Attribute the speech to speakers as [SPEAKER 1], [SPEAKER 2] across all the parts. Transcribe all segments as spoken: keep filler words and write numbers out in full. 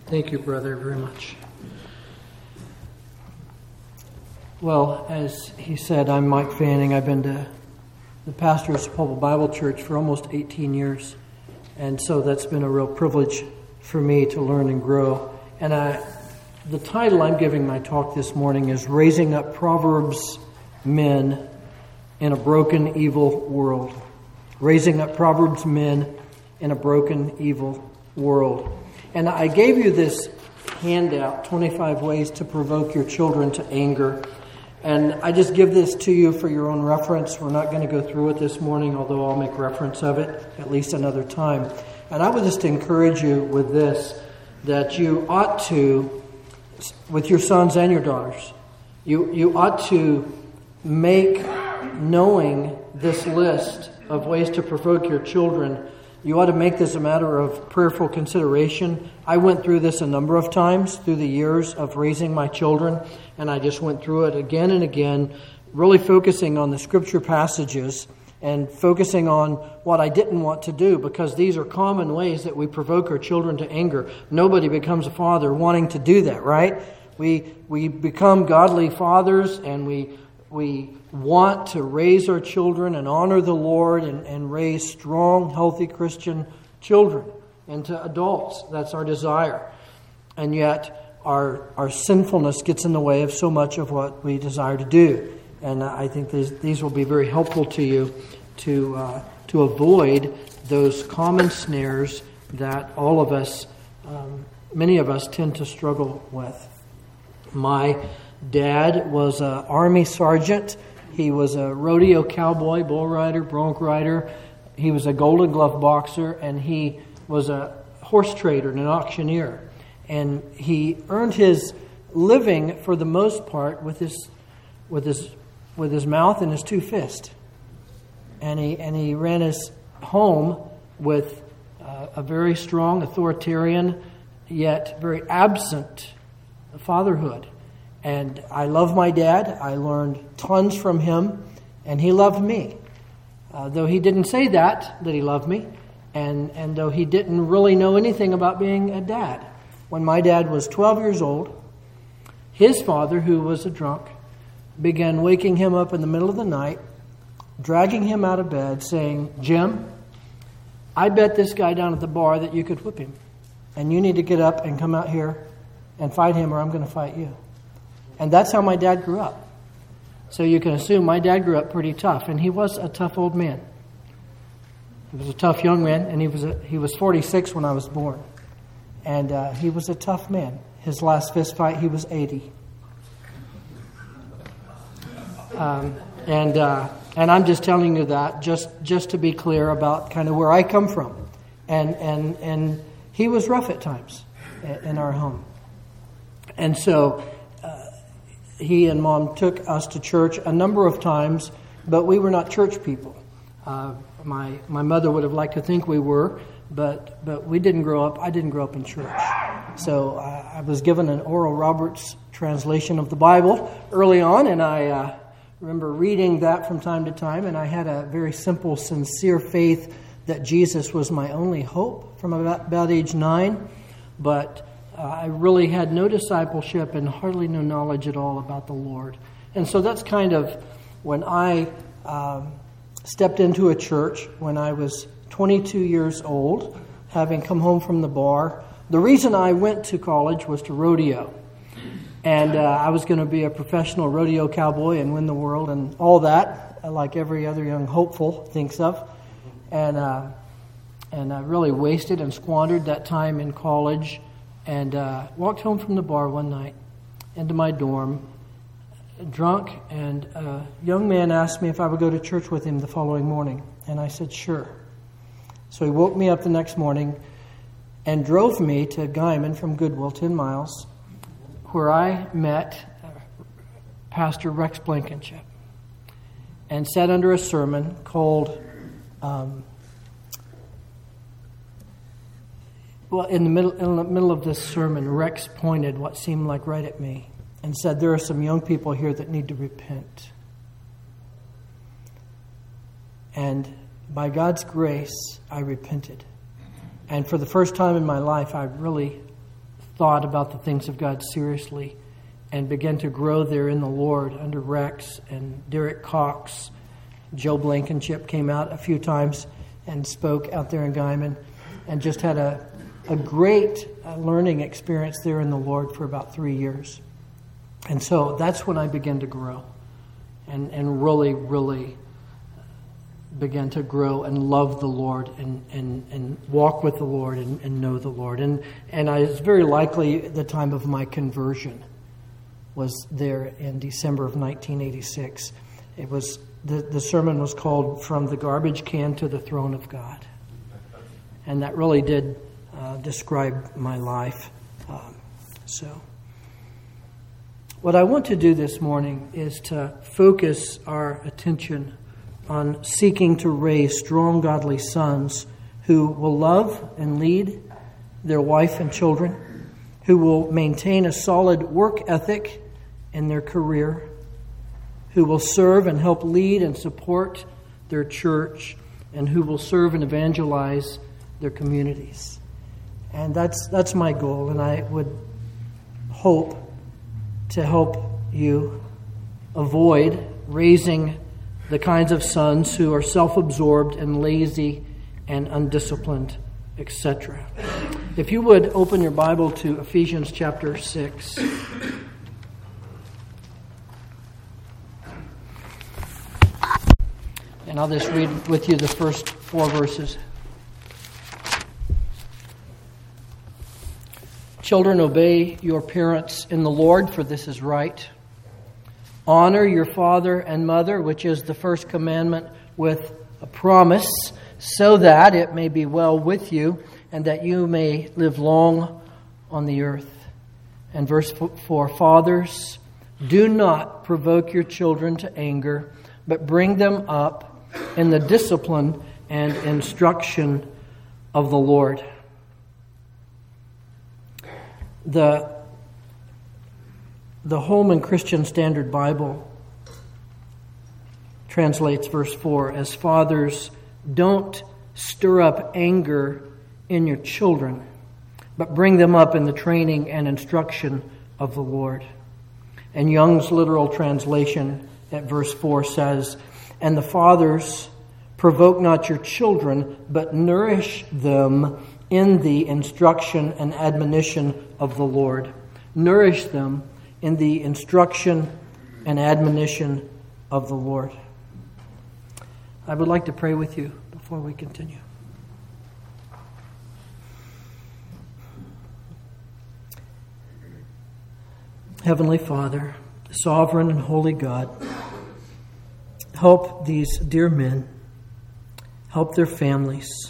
[SPEAKER 1] Thank you, brother, very much. Well, as he said, I'm Mike Fanning. I've been to the pastor of Sepulveda Bible Church for almost eighteen years. And so that's been a real privilege for me to learn and grow. And I, the title I'm giving my talk this morning is Raising Up Proverbs Men in a Broken, Evil World. Raising Up Proverbs Men in a Broken, Evil World. And I gave you this handout, twenty-five Ways to Provoke Your Children to Anger. And I just give this to you for your own reference. We're not going to go through it this morning, although I'll make reference of it at least another time. And I would just encourage you with this, that you ought to, with your sons and your daughters, you, you ought to make knowing this list of ways to provoke your children, you ought to make this a matter of prayerful consideration. I went through this a number of times through the years of raising my children, and I just went through it again and again, really focusing on the scripture passages and focusing on what I didn't want to do, because these are common ways that we provoke our children to anger. Nobody becomes a father wanting to do that, right? We we become godly fathers, and we we want to raise our children and honor the Lord and, and raise strong, healthy Christian children into adults. That's our desire. And yet our our sinfulness gets in the way of so much of what we desire to do. And I think these, these will be very helpful to you to uh, to avoid those common snares that all of us, um, many of us, tend to struggle with. My dad was an Army sergeant. He was a rodeo cowboy, bull rider, bronc rider. He was a Golden Glove boxer, and he was a horse trader and an auctioneer. And he earned his living, for the most part, with his with his with his mouth and his two fists. And he and he ran his home with uh, a very strong, authoritarian, yet very absent fatherhood. And I love my dad. I learned tons from him, and he loved me. Uh, though he didn't say that, that he loved me, and, and though he didn't really know anything about being a dad. When my dad was twelve years old, his father, who was a drunk, began waking him up in the middle of the night, dragging him out of bed, saying, "Jim, I bet this guy down at the bar that you could whip him. And you need to get up and come out here and fight him, or I'm going to fight you." And that's how my dad grew up. So you can assume my dad grew up pretty tough, and he was a tough old man. He was a tough young man, and he was a, he was forty-six when I was born. And uh, he was a tough man. His last fist fight, he was eighty. Um, and uh, and I'm just telling you that just, just to be clear about kind of where I come from. And and and he was rough at times in our home. And so he and Mom took us to church a number of times, but we were not church people. Uh, my my mother would have liked to think we were, but but we didn't grow up. I didn't grow up in church. So uh, I was given an Oral Roberts translation of the Bible early on, and I uh, remember reading that from time to time, and I had a very simple, sincere faith that Jesus was my only hope from about, about age nine, but Uh, I really had no discipleship and hardly no knowledge at all about the Lord. And so that's kind of when I um, stepped into a church when I was twenty-two years old, having come home from the bar. The reason I went to college was to rodeo. And uh, I was going to be a professional rodeo cowboy and win the world and all that, like every other young hopeful thinks of. And, uh, and I really wasted and squandered that time in college. And uh, walked home from the bar one night into my dorm, drunk, and a young man asked me if I would go to church with him the following morning. And I said, sure. So he woke me up the next morning and drove me to Guyman from Goodwill, ten miles, where I met Pastor Rex Blankenship and sat under a sermon called... Um, Well, in the middle in the middle of this sermon, Rex pointed what seemed like right at me and said, "There are some young people here that need to repent." And by God's grace, I repented. And for the first time in my life, I really thought about the things of God seriously and began to grow there in the Lord under Rex and Derek Cox. Joe Blankenship came out a few times and spoke out there in Guyman, and just had a, a great uh, learning experience there in the Lord for about three years. And so that's when I began to grow and, and really, really began to grow and love the Lord and, and, and walk with the Lord and, and know the Lord. And, and I was very likely the time of my conversion was there in December of nineteen eighty-six. It was the, the sermon was called From the Garbage Can to the Throne of God. And that really did uh, describe my life. Um, so what I want to do this morning is to focus our attention on seeking to raise strong, godly sons who will love and lead their wife and children, who will maintain a solid work ethic in their career, who will serve and help lead and support their church, and who will serve and evangelize their communities. And that's that's my goal, and I would hope to help you avoid raising the kinds of sons who are self-absorbed and lazy and undisciplined, et cetera. If you would open your Bible to Ephesians chapter six. And I'll just read with you the first four verses. Children, obey your parents in the Lord, for this is right. Honor your father and mother, which is the first commandment with a promise, so that it may be well with you and that you may live long on the earth. And verse four, fathers, do not provoke your children to anger, but bring them up in the discipline and instruction of the Lord. The, the Holman Christian Standard Bible translates verse four as, fathers, don't stir up anger in your children, but bring them up in the training and instruction of the Lord. And Young's literal translation at verse four says, and the fathers, provoke not your children, but nourish them in the instruction and admonition of the Lord. Nourish them in the instruction and admonition of the Lord. I would like to pray with you before we continue. Heavenly Father, sovereign and holy God, help these dear men, help their families.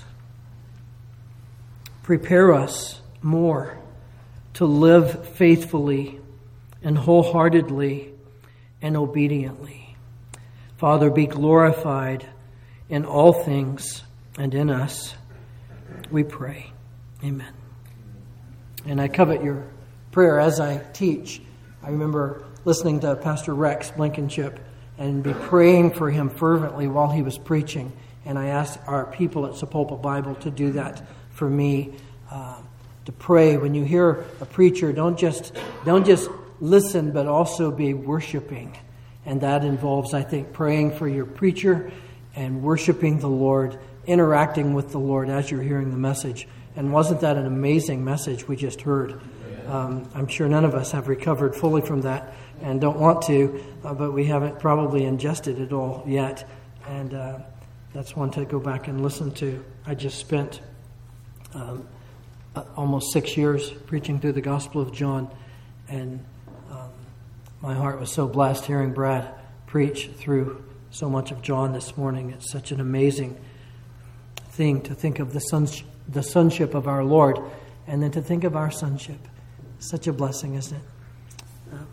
[SPEAKER 1] Prepare us more to live faithfully and wholeheartedly and obediently. Father, be glorified in all things and in us, we pray. Amen. And I covet your prayer as I teach. I remember listening to Pastor Rex Blankenship and be praying for him fervently while he was preaching. And I asked our people at Sapulpa Bible to do that for me, uh, to pray. When you hear a preacher, don't just don't just listen, but also be worshiping. And that involves, I think, praying for your preacher and worshiping the Lord, interacting with the Lord as you're hearing the message. And wasn't that an amazing message we just heard? Um, I'm sure none of us have recovered fully from that and don't want to, uh, but we haven't probably ingested it all yet. And uh, that's one to go back and listen to. I just spent um, almost six years preaching through the Gospel of John, and um, my heart was so blessed hearing Brad preach through so much of John this morning. It's such an amazing thing to think of the sons, the sonship of our Lord, and then to think of our sonship. Such a blessing, isn't it? Um,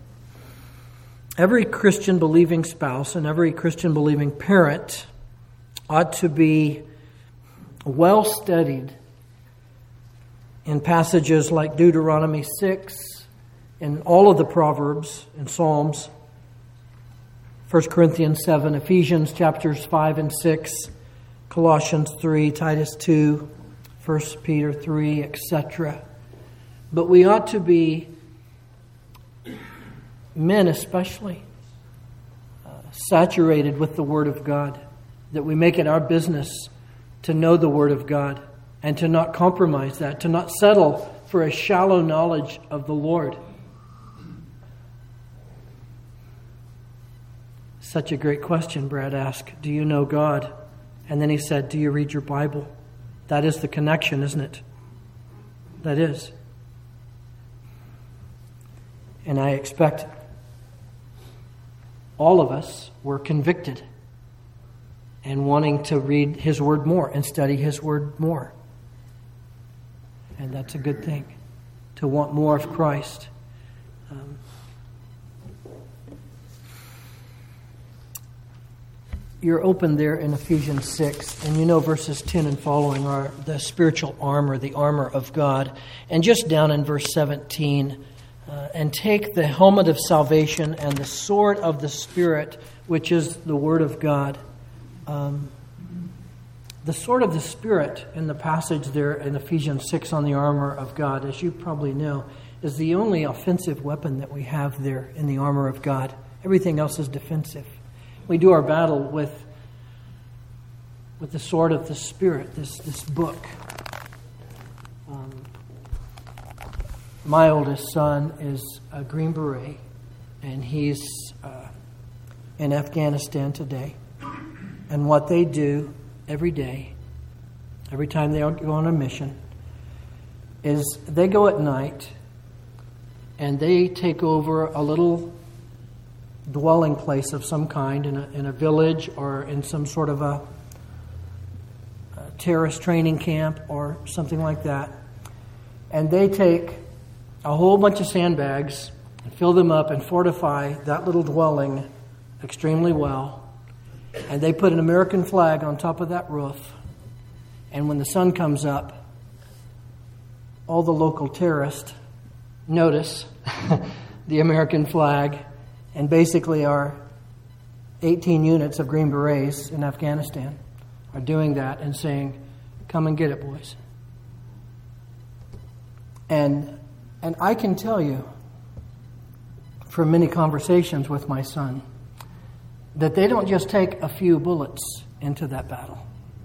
[SPEAKER 1] every Christian believing spouse and every Christian believing parent ought to be well studied in passages like Deuteronomy six, in all of the Proverbs and Psalms, First Corinthians seven, Ephesians chapters five and six, Colossians three, Titus two, First Peter three, et cetera. But we ought to be, men especially, uh, saturated with the Word of God, that we make it our business to know the Word of God and to not compromise that, to not settle for a shallow knowledge of the Lord. Such a great question, Brad asked. Do you know God? And then he said, do you read your Bible? That is the connection, isn't it? That is. And I expect all of us were convicted and wanting to read His Word more and study His Word more. And that's a good thing, to want more of Christ. Um, You're open there in Ephesians six, and you know verses ten and following are the spiritual armor, the armor of God. And just down in verse seventeen, uh, and take the helmet of salvation and the sword of the Spirit, which is the Word of God. Um, the sword of the Spirit in the passage there in Ephesians six on the armor of God, as you probably know, is the only offensive weapon that we have there in the armor of God. Everything else is defensive. We do our battle with, with the sword of the Spirit, this, this book. Um, my oldest son is a Green Beret, and he's uh, in Afghanistan today. And what they do every day, every time they go on a mission, is they go at night and they take over a little dwelling place of some kind in a, in a village or in some sort of a, a terrorist training camp or something like that. And they take a whole bunch of sandbags and fill them up and fortify that little dwelling extremely well. And they put an American flag on top of that roof. And when the sun comes up, all the local terrorists notice the American flag. And basically our eighteen units of Green Berets in Afghanistan are doing that and saying, come and get it, boys. And and I can tell you from many conversations with my son that they don't just take a few bullets into that battle.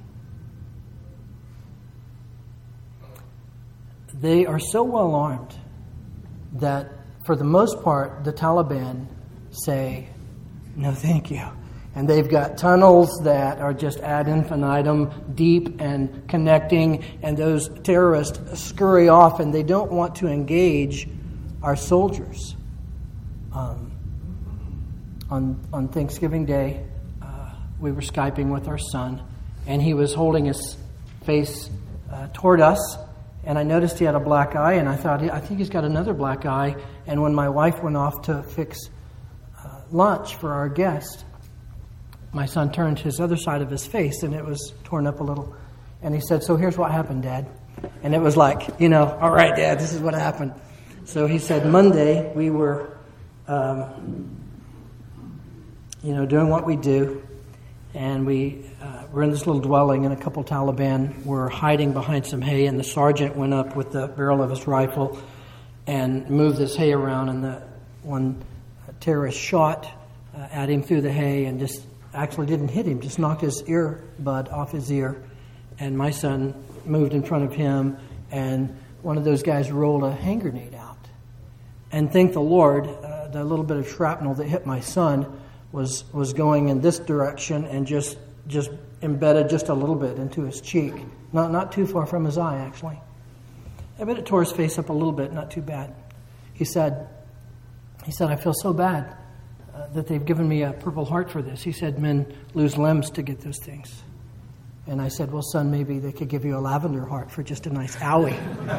[SPEAKER 1] They are so well armed that for the most part the Taliban say, no thank you. And they've got tunnels that are just ad infinitum, deep and connecting, and those terrorists scurry off and they don't want to engage our soldiers. Um, on, on Thanksgiving Day, uh, we were Skyping with our son, and he was holding his face uh, toward us, and I noticed he had a black eye, and I thought, I think he's got another black eye. And when my wife went off to fix lunch for our guest, my son turned his other side of his face and it was torn up a little. And he said, so here's what happened, Dad. And it was like, you know, all right, Dad, this is what happened. So he said, Monday we were, um, you know, doing what we do. And we uh, were in this little dwelling, and a couple Taliban were hiding behind some hay. And the sergeant went up with the barrel of his rifle and moved this hay around. And the one terrorist shot uh, at him through the hay and just actually didn't hit him, just knocked his earbud off his ear. And my son moved in front of him, and one of those guys rolled a hand grenade out. And thank the Lord, uh, the little bit of shrapnel that hit my son was was going in this direction and just just embedded just a little bit into his cheek. Not not too far from his eye, actually. I bet it tore his face up a little bit, not too bad. He said, He said, I feel so bad uh, that they've given me a Purple Heart for this. He said, men lose limbs to get those things. And I said, well, son, maybe they could give you a lavender heart for just a nice owie.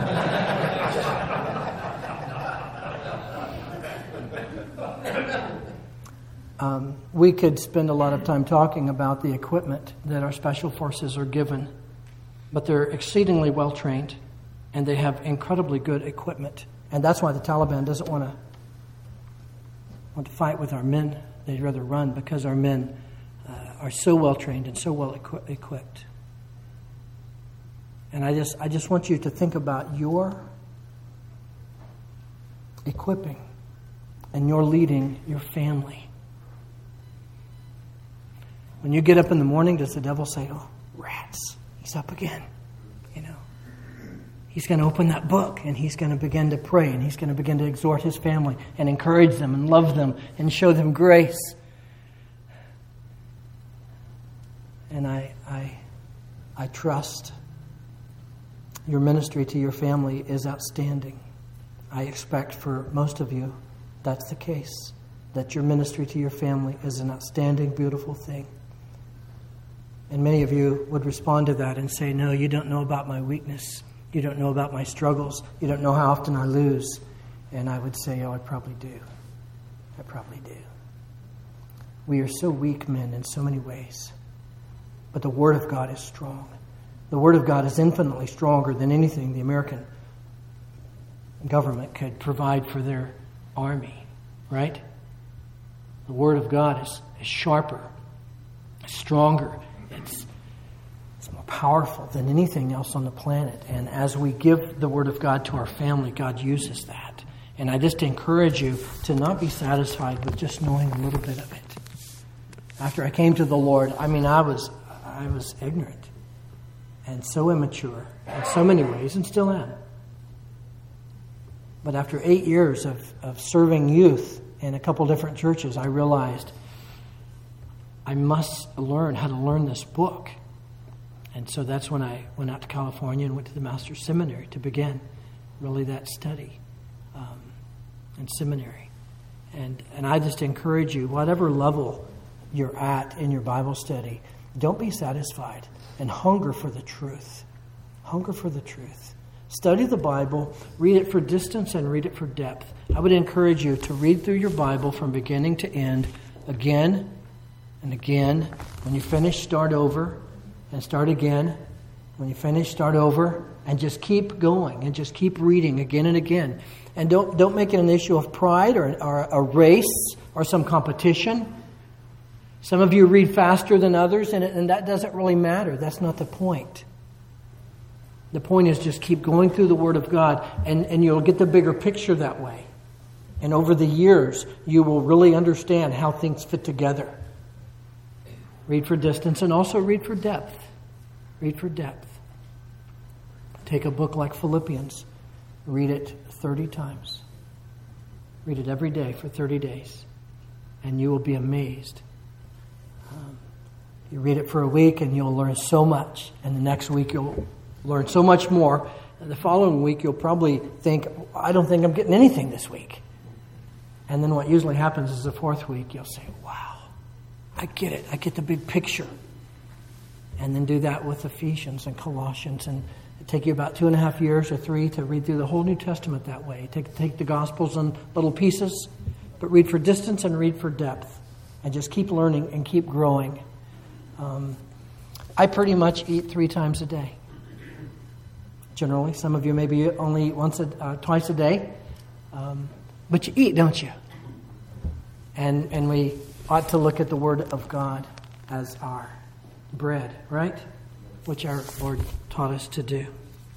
[SPEAKER 1] um, we could spend a lot of time talking about the equipment that our special forces are given, but they're exceedingly well trained, and they have incredibly good equipment. And that's why the Taliban doesn't want to want to fight with our men. They'd rather run because our men uh, are so well trained and so well equi- equipped. And I just I just want you to think about your equipping, and you're leading your family. When you get up in the morning, does the devil say, oh, rats, he's up again? You know, he's going to open that book and he's going to begin to pray and he's going to begin to exhort his family and encourage them and love them and show them grace. And I, I, I trust your ministry to your family is outstanding. I expect for most of you that's the case, that your ministry to your family is an outstanding, beautiful thing. And many of you would respond to that and say, no, you don't know about my weakness. You don't know about my struggles. You don't know how often I lose. And I would say, oh, I probably do. I probably do. We are so weak men in so many ways. But the Word of God is strong. The Word of God is infinitely stronger than anything the American government could provide for their army, right? The Word of God is, is sharper, stronger. It's, it's more powerful than anything else on the planet. And as we give the Word of God to our family, God uses that. And I just encourage you to not be satisfied with just knowing a little bit of it. After I came to the Lord, I mean, I was I was ignorant and so immature in so many ways, and still am. But after eight years of, of serving youth in a couple different churches, I realized I must learn how to learn this book. And so that's when I went out to California and went to the Master's Seminary to begin really that study um, in seminary. And, and I just encourage you, whatever level you're at in your Bible study, don't be satisfied and hunger for the truth. Hunger for the truth. Study the Bible, read it for distance and read it for depth. I would encourage you to read through your Bible from beginning to end again and again. When you finish, start over and start again. When you finish, start over and just keep going and just keep reading again and again. And don't don't make it an issue of pride or, or a race or some competition. Some of you read faster than others, and, and that doesn't really matter. That's not the point. The point is just keep going through the Word of God, and, and you'll get the bigger picture that way. And over the years, you will really understand how things fit together. Read for distance and also read for depth. Read for depth. Take a book like Philippians. Read it thirty times. Read it every day for thirty days. And you will be amazed. Um, you read it for a week and you'll learn so much. And the next week you'll learn so much more. And the following week you'll probably think, I don't think I'm getting anything this week. And then what usually happens is the fourth week you'll say, wow, I get it. I get the big picture. And then do that with Ephesians and Colossians. And it take you about two and a half years or three to read through the whole New Testament that way. Take, take the Gospels in little pieces, but read for distance and read for depth. And just keep learning and keep growing. Um, I pretty much eat three times a day. Generally, some of you maybe only eat once, a, uh, twice a day. Um, but you eat, don't you? And and we ought to look at the Word of God as our bread, right? Which our Lord taught us to do.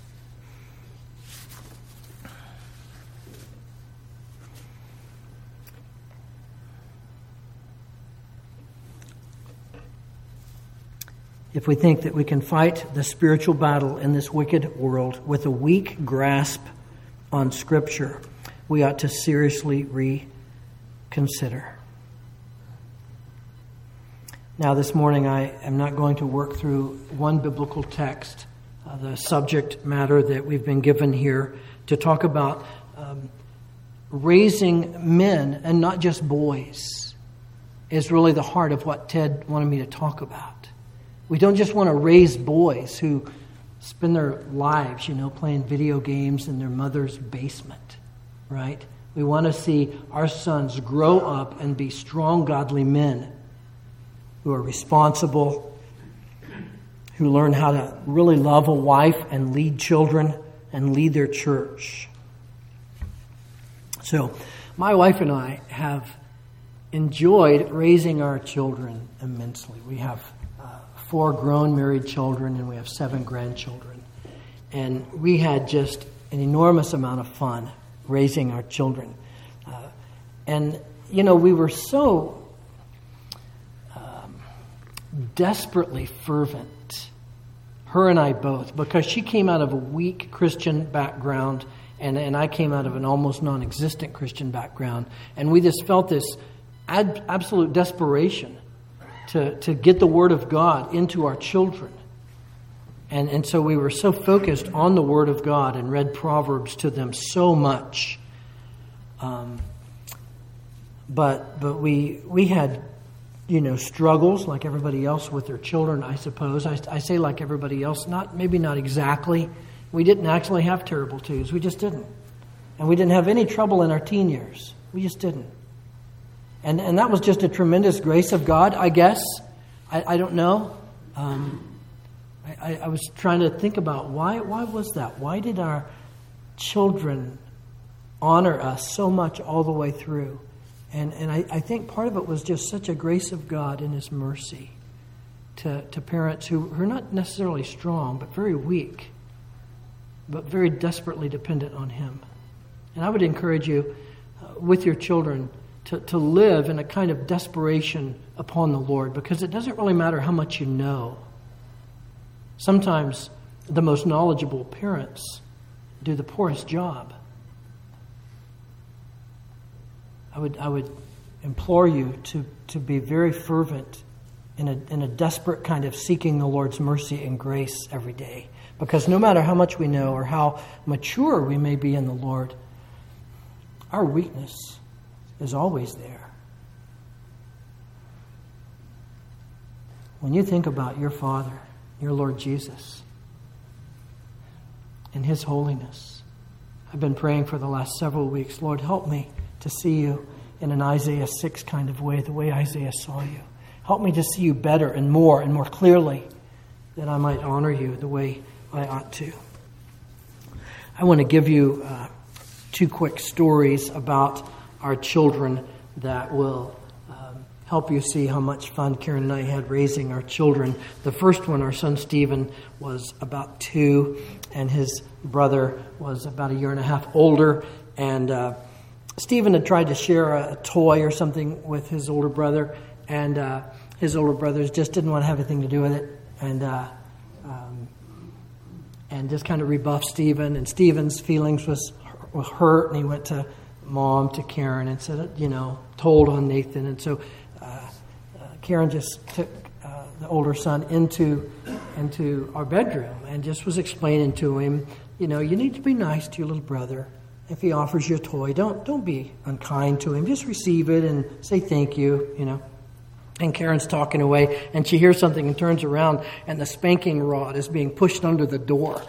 [SPEAKER 1] If we think that we can fight the spiritual battle in this wicked world with a weak grasp on Scripture, we ought to seriously reconsider. Now, this morning I am not going to work through one biblical text, uh, the subject matter that we've been given here, to talk about um, raising men and not just boys is really the heart of what Ted wanted me to talk about. We don't just want to raise boys who spend their lives, you know, playing video games in their mother's basement, right? We want to see our sons grow up and be strong, godly men who are responsible, who learn how to really love a wife and lead children and lead their church. So, my wife and I have enjoyed raising our children immensely. We have four grown married children, and we have seven grandchildren. And we had just an enormous amount of fun raising our children. Uh, and, you know, we were so um, desperately fervent, her and I both, because she came out of a weak Christian background, and, and I came out of an almost non-existent Christian background. And we just felt this ad, absolute desperation to, to get the Word of God into our children. And and so we were so focused on the Word of God and read Proverbs to them so much. Um, but but we we had, you know, struggles like everybody else with their children, I suppose. I, I say like everybody else, not maybe not exactly. We didn't actually have terrible twos. We just didn't. And we didn't have any trouble in our teen years. We just didn't. And and that was just a tremendous grace of God, I guess. I, I don't know. Um I, I was trying to think about why why was that? Why did our children honor us so much all the way through? And and I, I think part of it was just such a grace of God and His mercy to, to parents who, who are not necessarily strong, but very weak, but very desperately dependent on Him. And I would encourage you uh, with your children to, to live in a kind of desperation upon the Lord, because it doesn't really matter how much you know. Sometimes the most knowledgeable parents do the poorest job. I would I would implore you to, to be very fervent in a in a desperate kind of seeking the Lord's mercy and grace every day. Because no matter how much we know or how mature we may be in the Lord, our weakness is always there. When you think about your Father, your Lord Jesus, in His holiness. I've been praying for the last several weeks, Lord, help me to see you in an Isaiah six kind of way, the way Isaiah saw you. Help me to see you better and more and more clearly, that I might honor you the way I ought to. I want to give you uh, two quick stories about our children that will help you see how much fun Karen and I had raising our children. The first one, our son Stephen, was about two, and his brother was about a year and a half older. And uh, Stephen had tried to share a, a toy or something with his older brother, and uh, his older brothers just didn't want to have anything to do with it, and uh, um, and just kind of rebuffed Stephen. And Stephen's feelings was, was hurt, and he went to Mom, to Karen, and said, you know, told on Nathan. And so Karen just took uh, the older son into into our bedroom and just was explaining to him, you know, you need to be nice to your little brother. If he offers you a toy, don't don't be unkind to him. Just receive it and say thank you, you know. And Karen's talking away, and she hears something and turns around, and the spanking rod is being pushed under the door.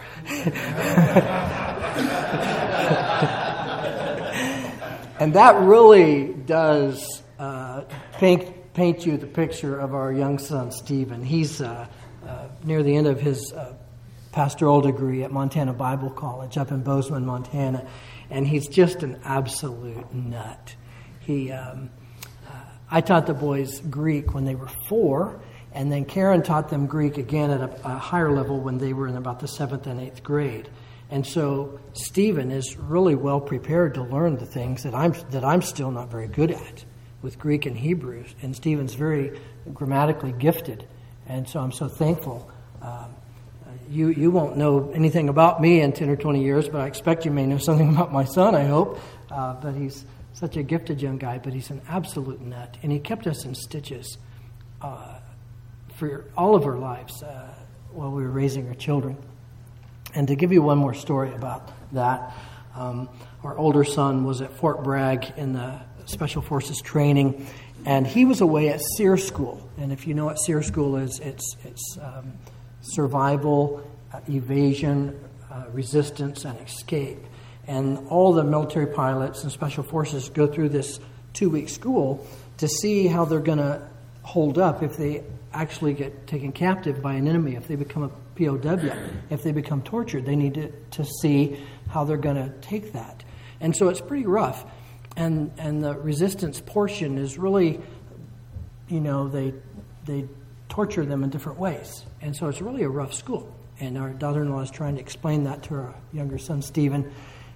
[SPEAKER 1] And that really does uh, paint paint you the picture of our young son, Stephen. He's uh, uh, near the end of his uh, pastoral degree at Montana Bible College up in Bozeman, Montana, and he's just an absolute nut. He, um, uh, I taught the boys Greek when they were four, and then Karen taught them Greek again at a, a higher level when they were in about the seventh and eighth grade. And so Stephen is really well prepared to learn the things that I'm that I'm still not very good at, with Greek and Hebrew, and Stephen's very grammatically gifted, and so I'm so thankful. Um, you you won't know anything about me in ten or twenty years, but I expect you may know something about my son, I hope. Uh, but he's such a gifted young guy, but he's an absolute nut, and he kept us in stitches uh, for all of our lives uh, while we were raising our children. And to give you one more story about that, um, our older son was at Fort Bragg in the Special Forces training, and he was away at SEER School. And if you know what SEER School is, it's it's um, survival, uh, evasion, uh, resistance, and escape. And all the military pilots and Special Forces go through this two-week school to see how they're going to hold up if they actually get taken captive by an enemy, if they become a P O W, if they become tortured. They need to, to see how they're going to take that. And so it's pretty rough. And and the resistance portion is really, you know, they they torture them in different ways. And so it's really a rough school. And our daughter-in-law is trying to explain that to our younger son, Stephen.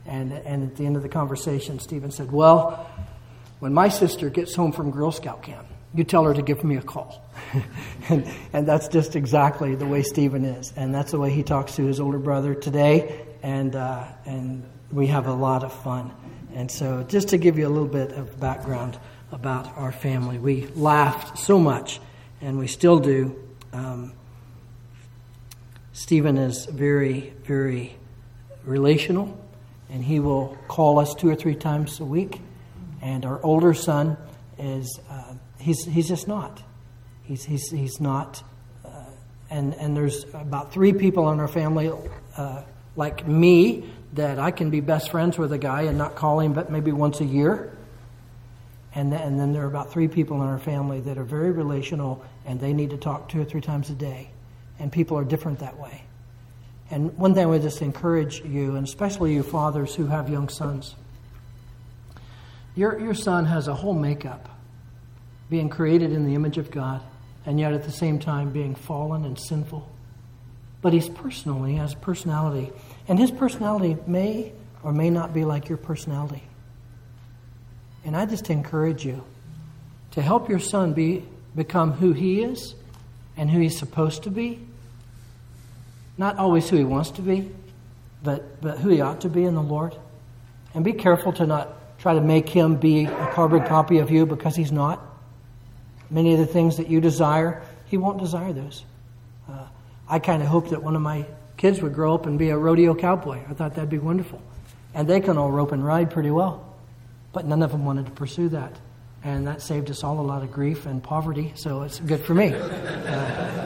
[SPEAKER 1] And, and at the end of the conversation, Stephen said, well, when my sister gets home from Girl Scout camp, you tell her to give me a call. and, and that's just exactly the way Stephen is. And that's the way he talks to his older brother today. And uh, and we have a lot of fun. And so just to give you a little bit of background about our family, we laughed so much, and we still do. Um, Stephen is very, very relational, and he will call us two or three times a week. And our older son is... Uh, He's he's just not. He's he's he's not. Uh, and and there's about three people in our family, uh, like me, that I can be best friends with a guy and not call him, but maybe once a year. And then, and then there are about three people in our family that are very relational, and they need to talk two or three times a day. And people are different that way. And one thing I would just encourage you, and especially you fathers who have young sons. Your your son has a whole makeup, being created in the image of God, and yet at the same time being fallen and sinful. But he's personally, he has personality. And his personality may or may not be like your personality. And I just encourage you to help your son be become who he is and who he's supposed to be. Not always who he wants to be, but, but who he ought to be in the Lord. And be careful to not try to make him be a carbon copy of you, because he's not. Many of the things that you desire, he won't desire those. Uh, I kind of hoped that one of my kids would grow up and be a rodeo cowboy. I thought that'd be wonderful. And they can all rope and ride pretty well. But none of them wanted to pursue that. And that saved us all a lot of grief and poverty, so it's good for me. Uh,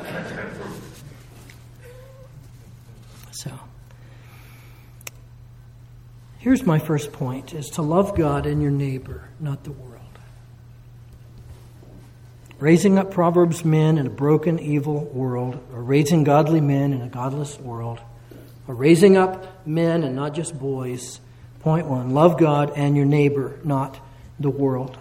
[SPEAKER 1] so, here's my first point, is to love God and your neighbor, not the world. Raising up Proverbs men in a broken, evil world, or raising godly men in a godless world, or raising up men and not just boys. Point one, love God and your neighbor, not the world.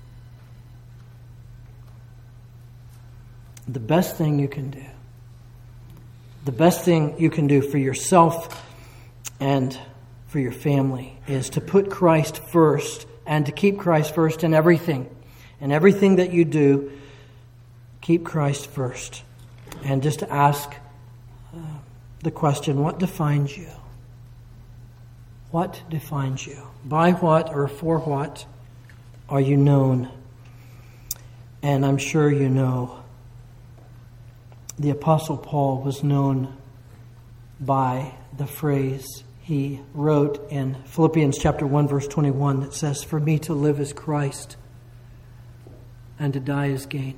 [SPEAKER 1] The best thing you can do, the best thing you can do for yourself and for your family is to put Christ first, and to keep Christ first in everything. And everything that you do, keep Christ first. And just to ask uh, the question, what defines you? What defines you? By what or for what are you known? And I'm sure you know the Apostle Paul was known by the phrase he wrote in Philippians chapter one, verse twenty-one, that says, "For me to live is Christ, and to die is gain."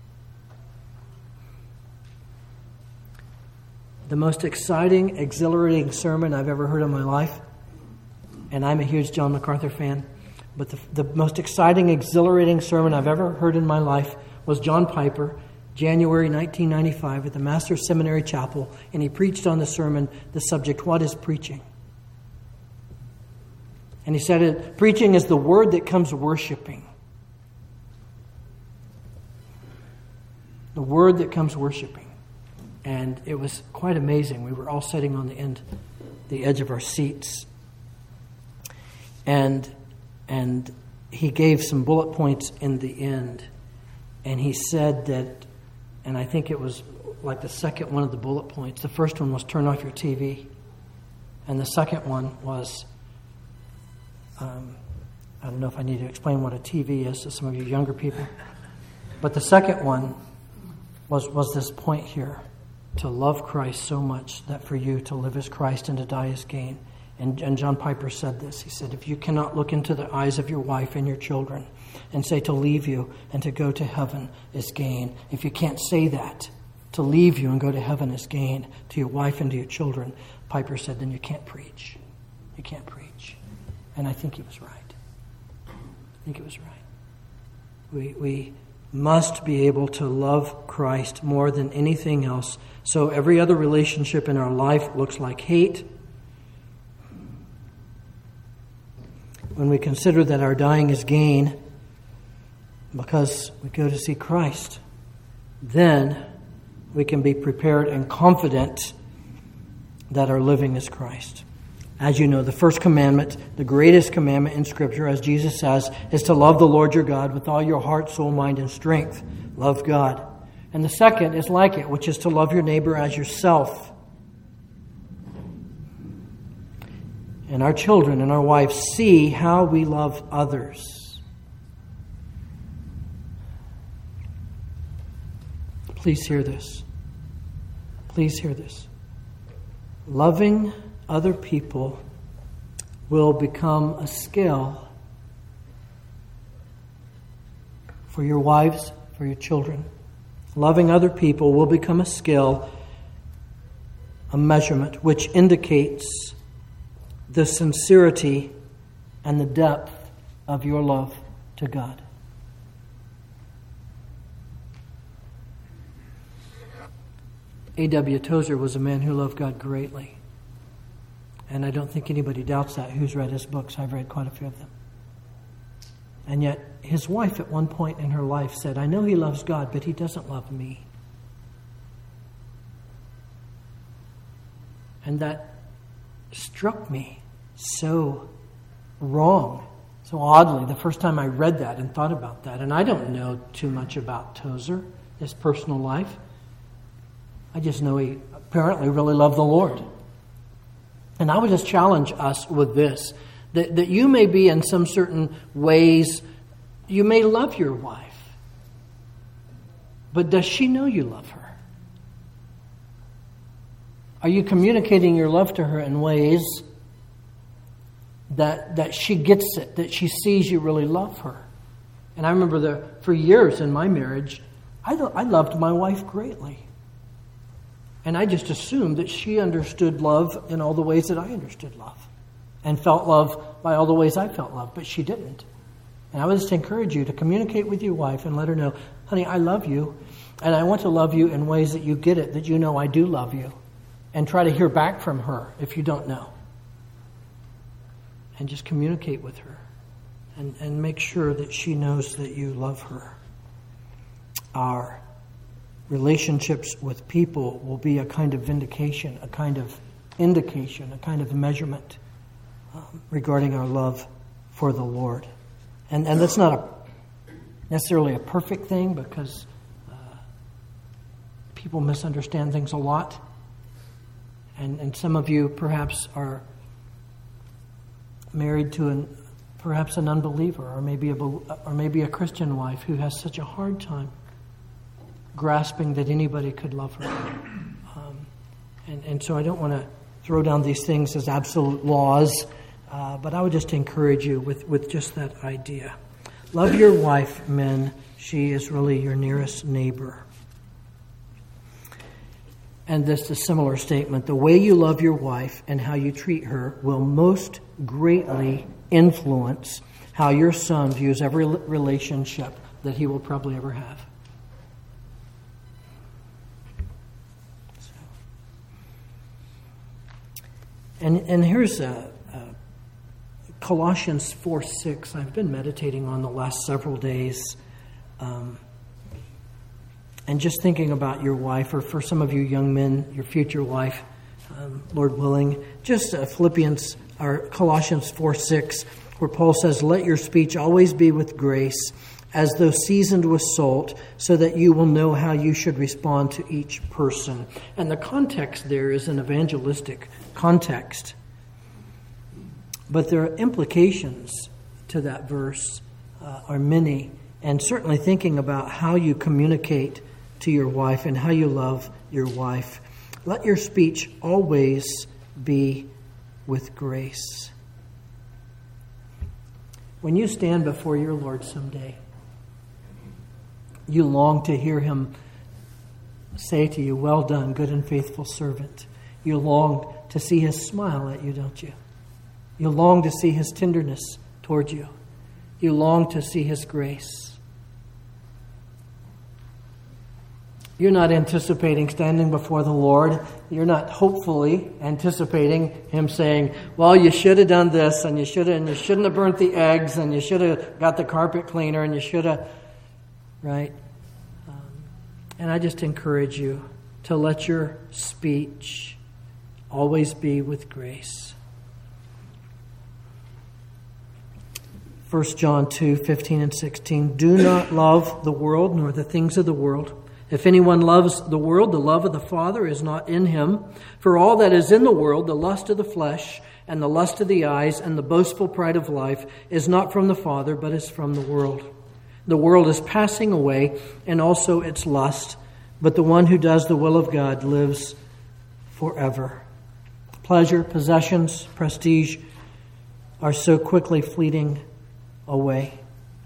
[SPEAKER 1] The most exciting, exhilarating sermon I've ever heard in my life, and I'm a huge John MacArthur fan, but the, the most exciting, exhilarating sermon I've ever heard in my life was John Piper, January nineteen ninety-five, at the Master's Seminary Chapel, and he preached on the sermon, the subject, "What is preaching?" And he said, it, preaching is the word that comes worshiping. The word that comes worshiping. And it was quite amazing. We were all sitting on the end, the edge of our seats. And and he gave some bullet points in the end. And he said that, and I think it was like the second one of the bullet points. The first one was turn off your T V. And the second one was, um, I don't know if I need to explain what a T V is to some of you younger people. But the second one was, was this point here. To love Christ so much that for you to live as Christ and to die as gain. And, and John Piper said this. He said, if you cannot look into the eyes of your wife and your children and say to leave you and to go to heaven is gain, if you can't say that, to leave you and go to heaven is gain to your wife and to your children, Piper said, then you can't preach. You can't preach. And I think he was right. I think he was right. We we must be able to love Christ more than anything else. So every other relationship in our life looks like hate. When we consider that our dying is gain because we go to see Christ, then we can be prepared and confident that our living is Christ. As you know, the first commandment, the greatest commandment in Scripture, as Jesus says, is to love the Lord your God with all your heart, soul, mind, and strength. Love God. And the second is like it, which is to love your neighbor as yourself. And our children and our wives see how we love others. Please hear this. Please hear this. Loving other people will become a skill for your wives, for your children. Loving other people will become a skill, a measurement, which indicates the sincerity and the depth of your love to God. A W Tozer was a man who loved God greatly. And I don't think anybody doubts that who's read his books. I've read quite a few of them. And yet, his wife at one point in her life said, I know he loves God, but he doesn't love me. And that struck me so wrong, so oddly, the first time I read that and thought about that. And I don't know too much about Tozer, his personal life. I just know he apparently really loved the Lord. And I would just challenge us with this, that, that you may be in some certain ways, you may love your wife, but does she know you love her? Are you communicating your love to her in ways that, that she gets it, that she sees you really love her? And I remember that for years in my marriage, I, I loved my wife greatly. And I just assumed that she understood love in all the ways that I understood love. And felt love by all the ways I felt love. But she didn't. And I would just encourage you to communicate with your wife and let her know, honey, I love you. And I want to love you in ways that you get it, that you know I do love you. And try to hear back from her if you don't know. And just communicate with her. And, and make sure that she knows that you love her. Our relationships with people will be a kind of vindication, a kind of indication, a kind of measurement um, regarding our love for the Lord. And and that's not a, necessarily a perfect thing, because uh, people misunderstand things a lot. And, and some of you perhaps are married to an perhaps an unbeliever, or maybe a or maybe a Christian wife who has such a hard time grasping that anybody could love her. Um, and, and so I don't want to throw down these things as absolute laws, uh, but I would just encourage you with, with just that idea. Love your wife, men. She is really your nearest neighbor. And this is a similar statement. The way you love your wife and how you treat her will most greatly influence how your son views every relationship that he will probably ever have. And and here's a, a Colossians four six. I've been meditating on the last several days, um, and just thinking about your wife, or for some of you young men, your future wife, um, Lord willing. Just uh, Philippians or Colossians four six, where Paul says, "Let your speech always be with grace, as though seasoned with salt, so that you will know how you should respond to each person." And the context there is an evangelistic context. But there are implications to that verse, uh, are many, and certainly thinking about how you communicate to your wife and how you love your wife. Let your speech always be with grace. When you stand before your Lord someday, you long to hear him say to you, "Well done, good and faithful servant." You long to see his smile at you, don't you? You long to see his tenderness toward you. You long to see his grace. You're not anticipating standing before the Lord. You're not hopefully anticipating him saying, "Well, you should have done this, and you should have, and you shouldn't have burnt the eggs, and you should have got the carpet cleaner, and you should have," right? Um, and I just encourage you to let your speech always be with grace. First John two, fifteen and sixteen. Do not love the world nor the things of the world. If anyone loves the world, the love of the Father is not in him. For all that is in the world, the lust of the flesh and the lust of the eyes and the boastful pride of life is not from the Father, but is from the world. The world is passing away and also its lust, but the one who does the will of God lives forever. Pleasure, possessions, prestige are so quickly fleeting away.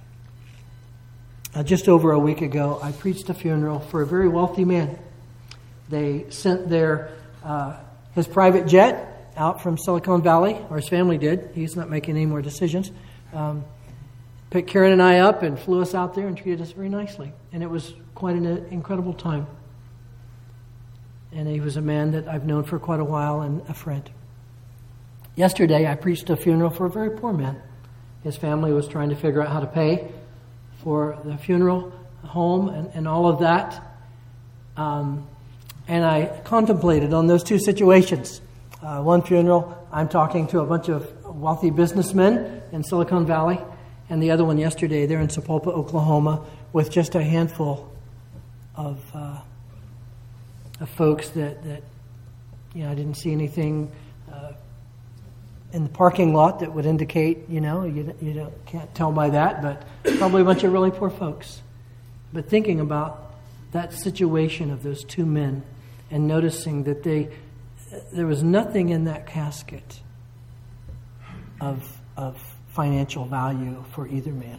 [SPEAKER 1] Uh, just over a week ago, I preached a funeral for a very wealthy man. They sent their uh, his private jet out from Silicon Valley, or his family did. He's not making any more decisions. Um, picked Karen and I up and flew us out there and treated us very nicely. And it was quite an incredible time. And he was a man that I've known for quite a while and a friend. Yesterday, I preached a funeral for a very poor man. His family was trying to figure out how to pay for the funeral home and, and all of that. Um, and I contemplated on those two situations. Uh, one funeral, I'm talking to a bunch of wealthy businessmen in Silicon Valley. And the other one yesterday, they're in Sapulpa, Oklahoma, with just a handful of, uh, of folks that, that, you know, I didn't see anything uh, in the parking lot that would indicate, you know, you, you don't, can't tell by that, but probably a bunch of really poor folks. But thinking about that situation of those two men and noticing that they, there was nothing in that casket of, of financial value for either man.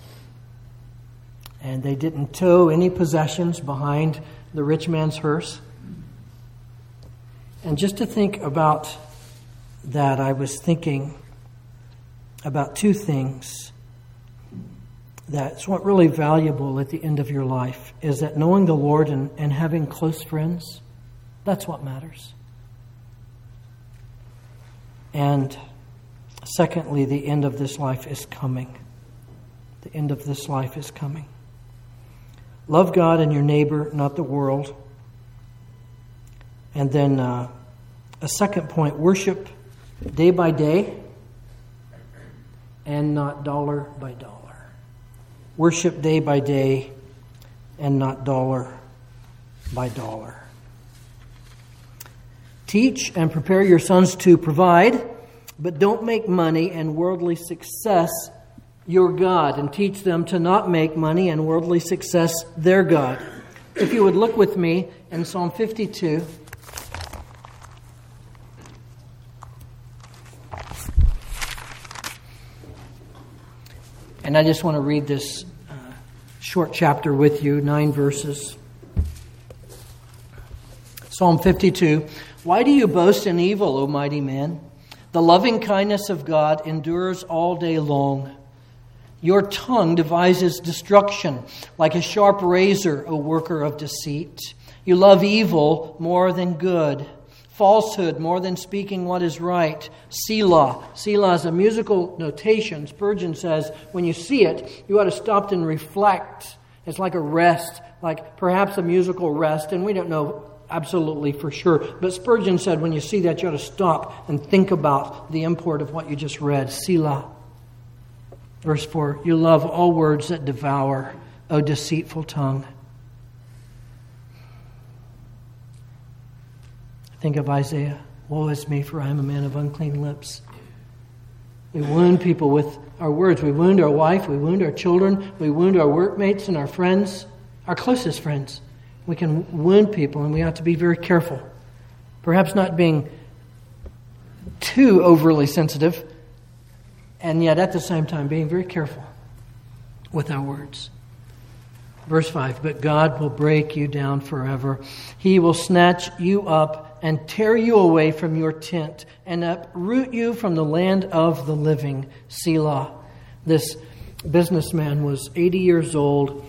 [SPEAKER 1] And they didn't tow any possessions behind the rich man's hearse. And just to think about that, I was thinking about two things. That's what really valuable at the end of your life is that knowing the Lord and, and having close friends, that's what matters. And secondly, the end of this life is coming. The end of this life is coming. Love God and your neighbor, not the world. And then uh, a second point, worship day by day and not dollar by dollar. Worship day by day and not dollar by dollar. Teach and prepare your sons to provide, but don't make money and worldly success your God, and teach them to not make money and worldly success their God. If you would look with me in Psalm fifty-two. And I just want to read this uh, short chapter with you, nine verses. Psalm fifty-two. Why do you boast in evil, O mighty man? The loving kindness of God endures all day long. Your tongue devises destruction like a sharp razor, O worker of deceit. You love evil more than good, falsehood more than speaking what is right. Selah. Selah is a musical notation. Spurgeon says, when you see it, you ought to stop and reflect. It's like a rest, like perhaps a musical rest, and we don't know absolutely for sure. But Spurgeon said, when you see that, you ought to stop and think about the import of what you just read. Selah. Verse four, you love all words that devour, O deceitful tongue. Think of Isaiah. Woe is me, for I am a man of unclean lips. We wound people with our words. We wound our wife. We wound our children. We wound our workmates and our friends, our closest friends. We can wound people, and we have to be very careful. Perhaps not being too overly sensitive, and yet at the same time being very careful with our words. Verse five, but God will break you down forever. He will snatch you up and tear you away from your tent and uproot you from the land of the living. Selah. This businessman was eighty years old,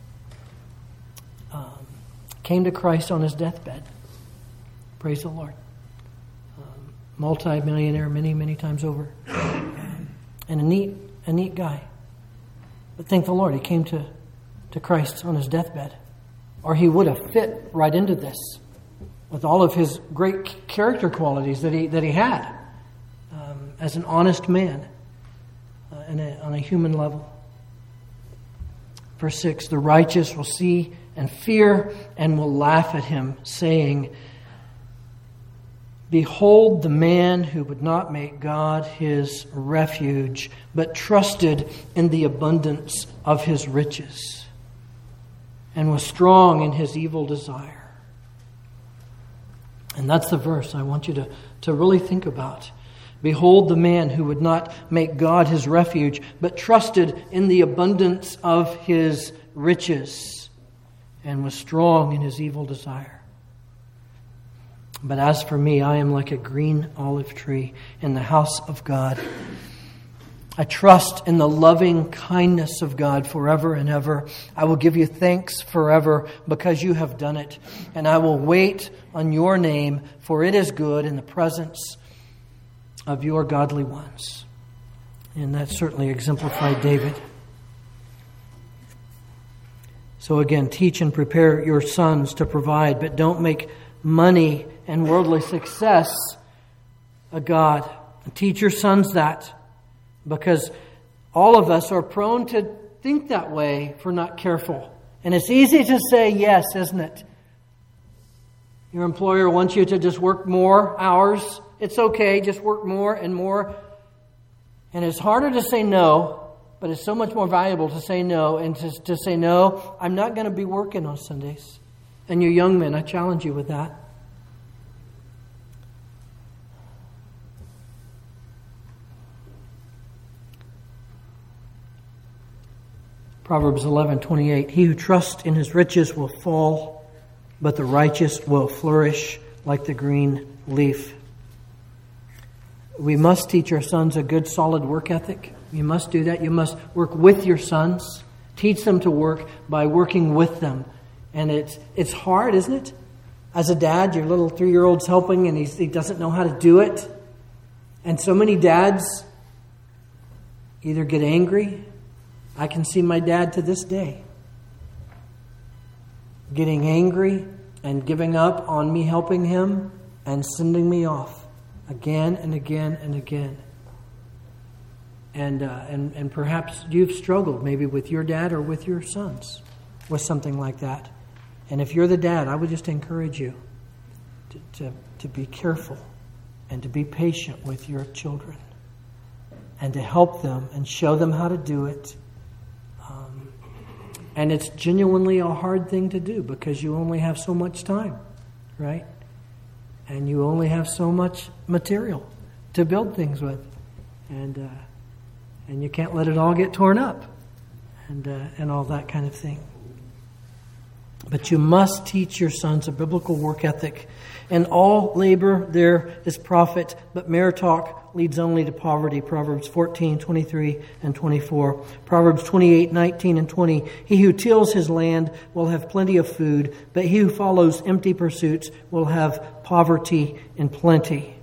[SPEAKER 1] um, came to Christ on his deathbed. Praise the Lord. Um, multi-millionaire many, many times over. And a neat, a neat guy. But thank the Lord, he came to, to Christ on his deathbed. Or he would have fit right into this with all of his great character qualities that he that he had um, as an honest man. Uh, in a, on a human level. Verse six, the righteous will see and fear and will laugh at him, saying, behold the man who would not make God his refuge, but trusted in the abundance of his riches, and was strong in his evil desire. And that's the verse I want you to, to really think about. Behold the man who would not make God his refuge, but trusted in the abundance of his riches, and was strong in his evil desire. But as for me, I am like a green olive tree in the house of God. I trust in the loving kindness of God forever and ever. I will give you thanks forever because you have done it. And I will wait on your name, for it is good in the presence of your godly ones. And that certainly exemplified David. So again, teach and prepare your sons to provide, but don't make money and worldly success a god. Teach your sons that, because all of us are prone to think that way if we're not careful. And it's easy to say yes, isn't it? Your employer wants you to just work more hours. It's okay, just work more and more. And it's harder to say no, but it's so much more valuable to say no and to, to say, no, I'm not going to be working on Sundays. And you young men, I challenge you with that. Proverbs eleven twenty-eight, he who trusts in his riches will fall, but the righteous will flourish like the green leaf. We must teach our sons a good, solid work ethic. You must do that. You must work with your sons. Teach them to work by working with them. And it's it's hard, isn't it? As a dad, your little three-year-old's helping and he's, he doesn't know how to do it. And so many dads either get angry. I can see my dad to this day getting angry and giving up on me helping him and sending me off again and again and again. And, uh, and, and perhaps you've struggled maybe with your dad or with your sons with something like that. And if you're the dad, I would just encourage you to, to, to be careful and to be patient with your children and to help them and show them how to do it. Um, and it's genuinely a hard thing to do because you only have so much time, right? And you only have so much material to build things with. And uh, and you can't let it all get torn up and uh, and all that kind of thing. But you must teach your sons a biblical work ethic. In all labor there is profit, but mere talk leads only to poverty. Proverbs fourteen, twenty-three and twenty-four. Proverbs twenty-eight, nineteen and twenty. He who tills his land will have plenty of food, but he who follows empty pursuits will have poverty and plenty.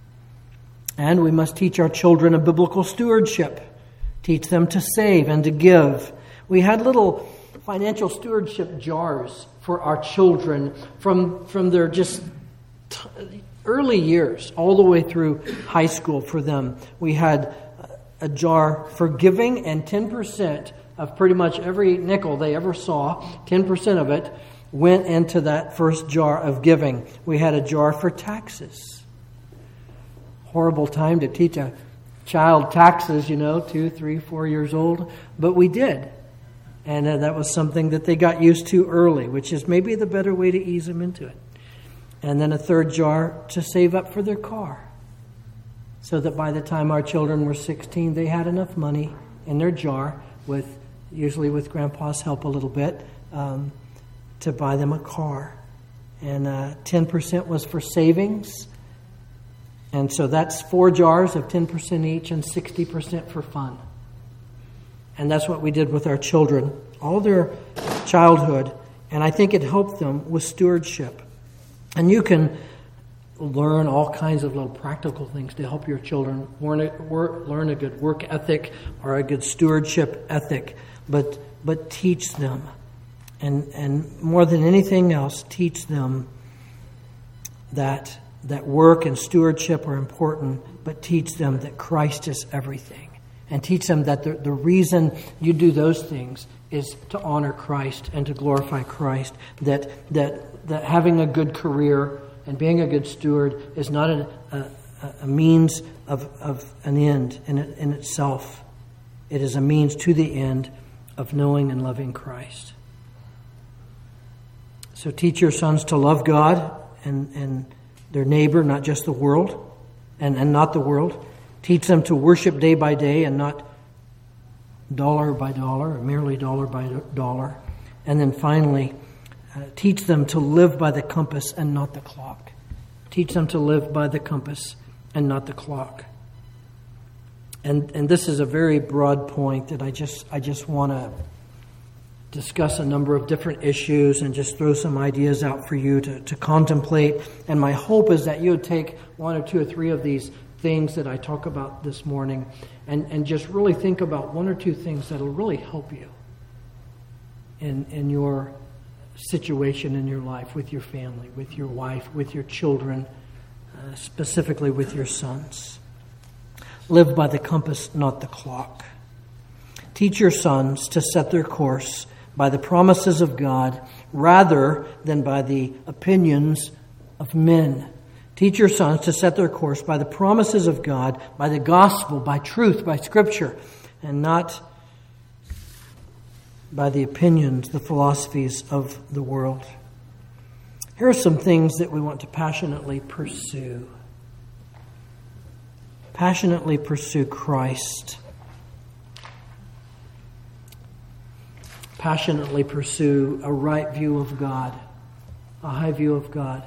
[SPEAKER 1] And we must teach our children a biblical stewardship. Teach them to save and to give. We had little financial stewardship jars for our children from, from their just t- early years all the way through high school for them. We had a jar for giving, and ten percent of pretty much every nickel they ever saw, ten percent of it went into that first jar of giving. We had a jar for taxes. Horrible time to teach a child taxes, you know, two, three, four years old. But we did. And uh, that was something that they got used to early, which is maybe the better way to ease them into it. And then a third jar to save up for their car. So that by the time our children were sixteen, they had enough money in their jar, with usually with Grandpa's help a little bit, um, to buy them a car. And uh, ten percent was for savings. And so that's four jars of ten percent each and sixty percent for fun. And that's what we did with our children, all their childhood. And I think it helped them with stewardship. And you can learn all kinds of little practical things to help your children learn a, work, learn a good work ethic or a good stewardship ethic. But but teach them. And, and more than anything else, teach them that that work and stewardship are important, but teach them that Christ is everything. and teach them that the, the reason you do those things is to honor Christ and to glorify Christ, that that that having a good career and being a good steward is not a, a, a means of, of an end in, it, in itself. It is a means to the end of knowing and loving Christ. So teach your sons to love God and, and their neighbor, not just the world, and, and not the world. Teach them to worship day by day and not dollar by dollar, or merely dollar by dollar. And then finally, uh, teach them to live by the compass and not the clock. Teach them to live by the compass and not the clock. And and this is a very broad point that I just I just want to discuss a number of different issues and just throw some ideas out for you to, to contemplate. And my hope is that you would take one or two or three of these things that I talk about this morning and, and just really think about one or two things that will really help you in in your situation in your life, with your family, with your wife, with your children, uh, specifically with your sons. Live by the compass, not the clock. Teach your sons to set their course by the promises of God rather than by the opinions of men. Teach your sons to set their course by the promises of God, by the gospel, by truth, by Scripture, and not by the opinions, the philosophies of the world. Here are some things that we want to passionately pursue. Passionately pursue Christ. Passionately pursue a right view of God, a high view of God.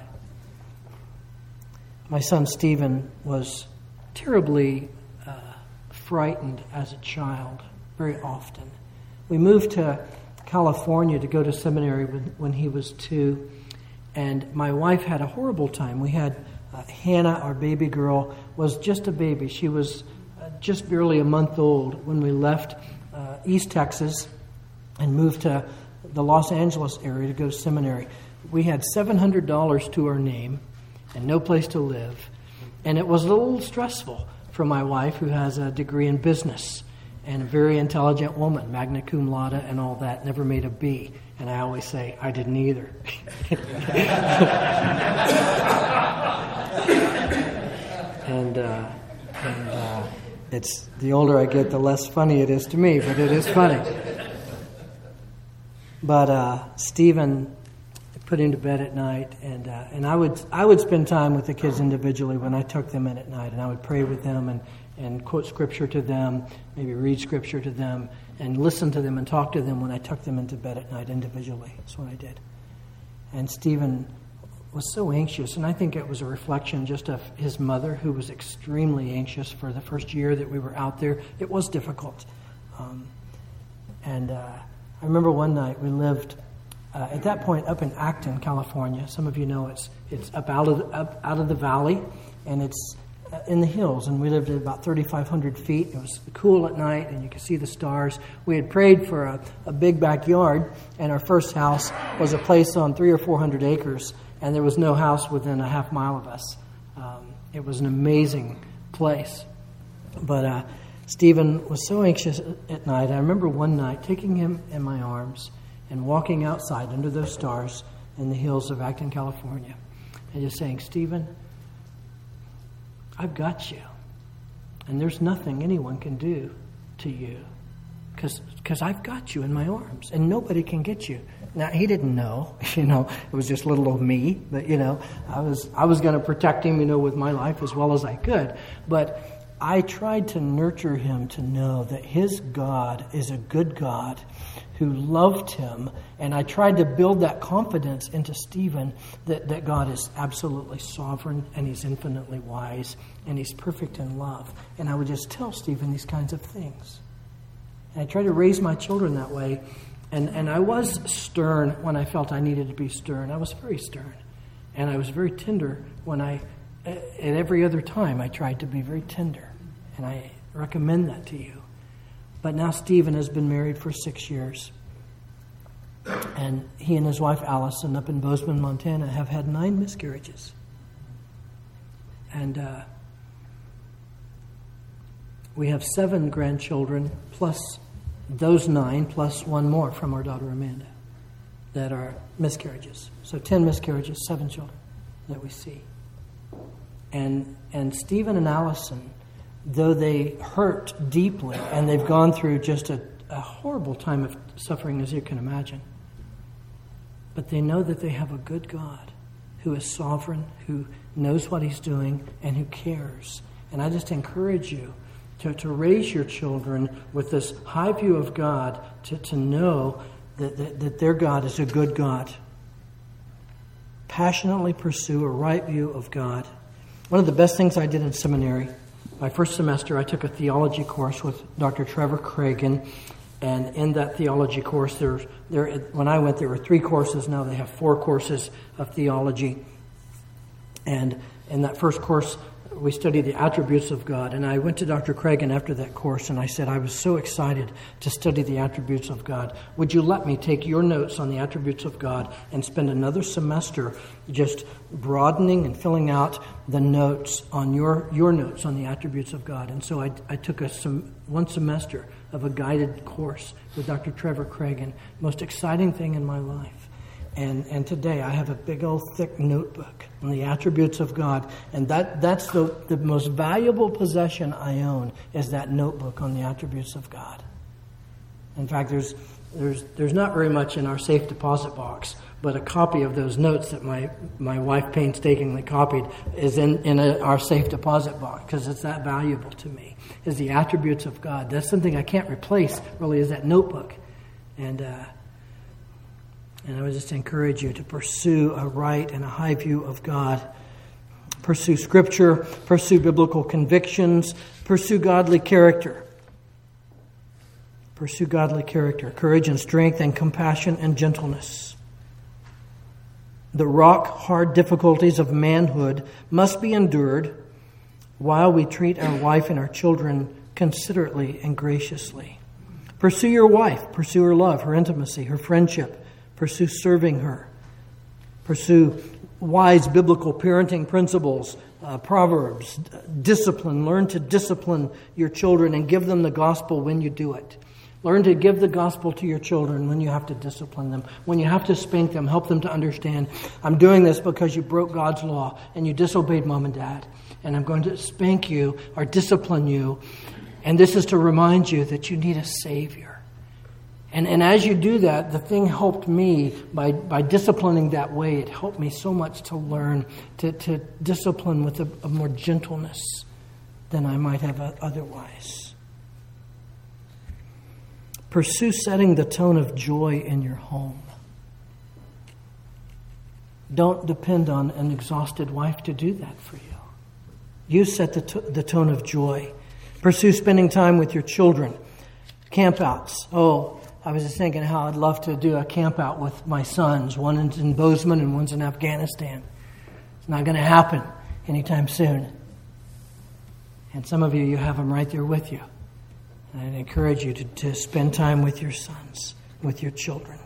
[SPEAKER 1] My son Stephen was terribly uh, frightened as a child, very often. We moved to California to go to seminary when, when he was two, and my wife had a horrible time. We had uh, Hannah, our baby girl, was just a baby. She was uh, just barely a month old when we left uh, East Texas and moved to the Los Angeles area to go to seminary. We had seven hundred dollars to our name and no place to live. And it was a little stressful for my wife, who has a degree in business and a very intelligent woman, magna cum laude and all that, never made a B. And I always say, I didn't either. and uh, and uh, it's the older I get, the less funny it is to me, but it is funny. But uh, Stephen put him to bed at night, and uh, and I would I would spend time with the kids individually when I took them in at night, and I would pray with them and, and quote Scripture to them, maybe read Scripture to them, and listen to them and talk to them when I took them into bed at night individually. That's what I did. And Stephen was so anxious, and I think it was a reflection just of his mother, who was extremely anxious for the first year that we were out there. It was difficult. Um, and uh, I remember one night we lived Uh, at that point, up in Acton, California. Some of you know it's it's up out of the, up out of the valley, and it's uh, in the hills. And we lived at about thirty-five hundred feet. It was cool at night, and you could see the stars. We had prayed for a, a big backyard, and our first house was a place on three or four hundred acres, and there was no house within a half mile of us. Um, it was an amazing place. But uh, Stephen was so anxious at night. I remember one night taking him in my arms and walking outside under those stars in the hills of Acton, California, and just saying, Stephen, I've got you, and there's nothing anyone can do to you, because because I've got you in my arms, and nobody can get you. Now, he didn't know, you know, it was just little old me, but, you know, I was I was going to protect him, you know, with my life as well as I could, but I tried to nurture him to know that his God is a good God who loved him, and I tried to build that confidence into Stephen that, that God is absolutely sovereign, and he's infinitely wise, and he's perfect in love. And I would just tell Stephen these kinds of things. And I tried to raise my children that way, and, and I was stern when I felt I needed to be stern. I was very stern, and I was very tender when I, at every other time, I tried to be very tender, and I recommend that to you. But now Stephen has been married for six years. And he and his wife Allison up in Bozeman, Montana, have had nine miscarriages. And uh, we have seven grandchildren, plus those nine, plus one more from our daughter Amanda, that are miscarriages. So ten miscarriages, seven children that we see. And and Stephen and Allison, though they hurt deeply, and they've gone through just a, a horrible time of suffering, as you can imagine, but they know that they have a good God who is sovereign, who knows what he's doing, and who cares. And I just encourage you to, to raise your children with this high view of God, to, to know that, that, that their God is a good God. Passionately pursue a right view of God. One of the best things I did in seminary, my first semester, I took a theology course with Doctor Trevor Cragen. And in that theology course, there, there, when I went, there were three courses. Now they have four courses of theology. And in that first course, we studied the attributes of God. And I went to Doctor Cragen after that course, and I said, I was so excited to study the attributes of God. Would you let me take your notes on the attributes of God and spend another semester just broadening and filling out the notes on your, your notes on the attributes of God? And so I, I took a sem- one semester of a guided course with Doctor Trevor Cragen. Most exciting thing in my life. And and today I have a big old thick notebook on the attributes of God. And that, that's the, the most valuable possession I own, is that notebook on the attributes of God. In fact, there's there's there's not very much in our safe deposit box, but a copy of those notes that my, my wife painstakingly copied is in, in a, our safe deposit box, because it's that valuable to me, is the attributes of God. That's something I can't replace, really, is that notebook. And uh And I would just encourage you to pursue a right and a high view of God. Pursue Scripture, pursue biblical convictions, pursue godly character. Pursue godly character, courage and strength and compassion and gentleness. The rock-hard difficulties of manhood must be endured while we treat our wife and our children considerately and graciously. Pursue your wife, pursue her love, her intimacy, her friendship. Pursue serving her. Pursue wise biblical parenting principles, uh, proverbs, discipline. Learn to discipline your children and give them the gospel when you do it. Learn to give the gospel to your children when you have to discipline them. When you have to spank them, help them to understand, I'm doing this because you broke God's law and you disobeyed mom and dad. And I'm going to spank you or discipline you. And this is to remind you that you need a Savior. And and as you do that, the thing helped me by, by disciplining that way. It helped me so much to learn to, to discipline with a, a more gentleness than I might have otherwise. Pursue setting the tone of joy in your home. Don't depend on an exhausted wife to do that for you. You set the, t- the tone of joy. Pursue spending time with your children. Campouts. Oh, I was just thinking how I'd love to do a camp out with my sons. One is in Bozeman and one's in Afghanistan. It's not going to happen anytime soon. And some of you, you have them right there with you. And I'd encourage you to, to spend time with your sons, with your children.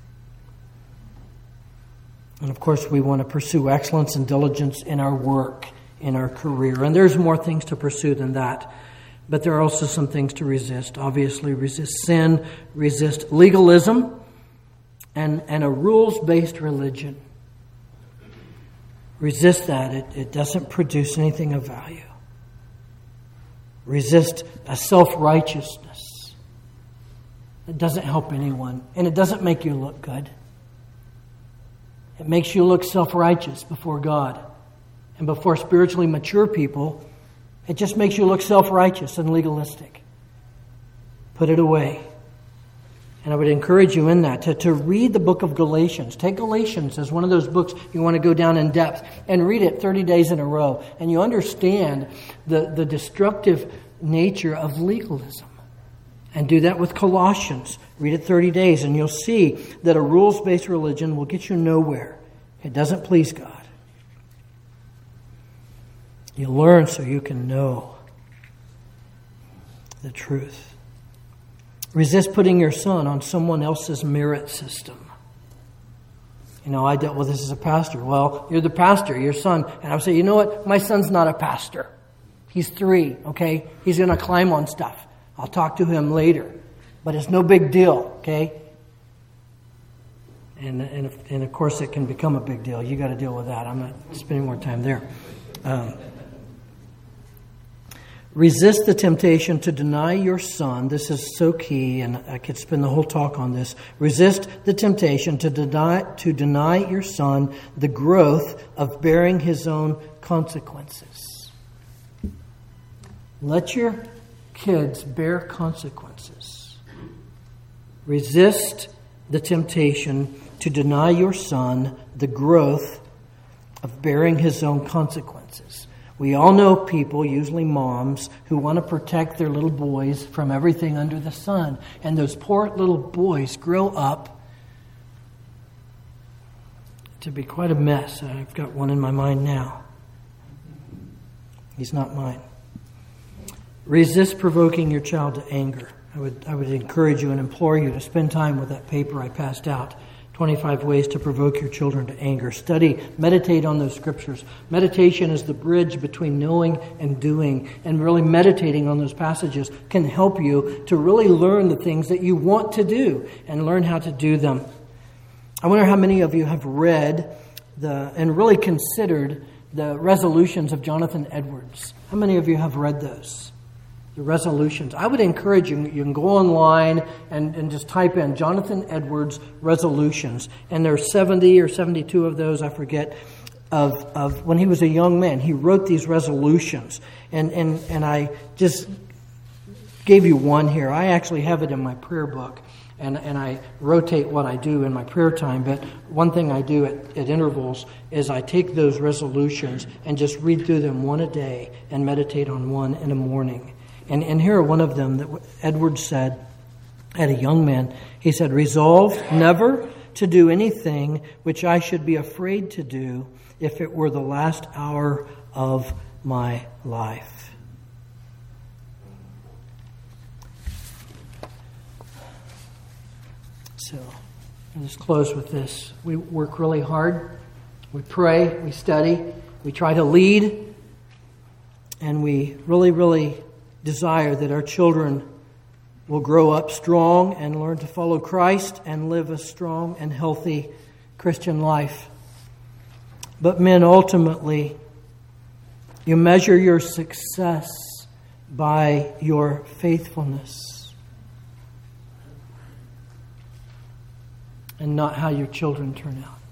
[SPEAKER 1] And of course, we want to pursue excellence and diligence in our work, in our career. And there's more things to pursue than that. But there are also some things to resist. Obviously, resist sin, resist legalism, and, and a rules-based religion. Resist that. It, it doesn't produce anything of value. Resist a self-righteousness. It doesn't help anyone, and it doesn't make you look good. It makes you look self-righteous before God and before spiritually mature people. It just makes you look self-righteous and legalistic. Put it away. And I would encourage you in that to, to read the book of Galatians. Take Galatians as one of those books you want to go down in depth and read it thirty days in a row. And you understand the, the destructive nature of legalism. And do that with Colossians. Read it thirty days and you'll see that a rules-based religion will get you nowhere. It doesn't please God. You learn so you can know the truth. Resist putting your son on someone else's merit system. You know, I dealt with this as a pastor. Well, you're the pastor, your son. And I would say, you know what? My son's not a pastor. He's three, okay? He's going to climb on stuff. I'll talk to him later. But it's no big deal, okay? And, and, and of course it can become a big deal. You got to deal with that. I'm not spending more time there. Um, resist the temptation to deny your son. This is so key, and I could spend the whole talk on this. Resist the temptation to deny, to deny your son the growth of bearing his own consequences. Let your kids bear consequences. Resist the temptation to deny your son the growth of bearing his own consequences. We all know people, usually moms, who want to protect their little boys from everything under the sun. And those poor little boys grow up to be quite a mess. I've got one in my mind now. He's not mine. Resist provoking your child to anger. I would I would encourage you and implore you to spend time with that paper I passed out. twenty-five ways to provoke your children to anger. Study, meditate on those scriptures. Meditation is the bridge between knowing and doing. And really meditating on those passages can help you to really learn the things that you want to do and learn how to do them. I wonder how many of you have read the and really considered the resolutions of Jonathan Edwards. How many of you have read those? The resolutions. I would encourage you, you can go online and, and just type in Jonathan Edwards resolutions. And there are seventy or seventy-two of those, I forget, of, of when he was a young man. He wrote these resolutions. And, and, and I just gave you one here. I actually have it in my prayer book. And, and I rotate what I do in my prayer time. But one thing I do at, at intervals is I take those resolutions and just read through them one a day and meditate on one in the morning. And, and here are one of them that Edwards said at a young man. He said, resolve never to do anything which I should be afraid to do if it were the last hour of my life. So I'll just close with this. We work really hard. We pray. We study. We try to lead. And we really, really desire that our children will grow up strong and learn to follow Christ and live a strong and healthy Christian life. But men, ultimately, you measure your success by your faithfulness and not how your children turn out.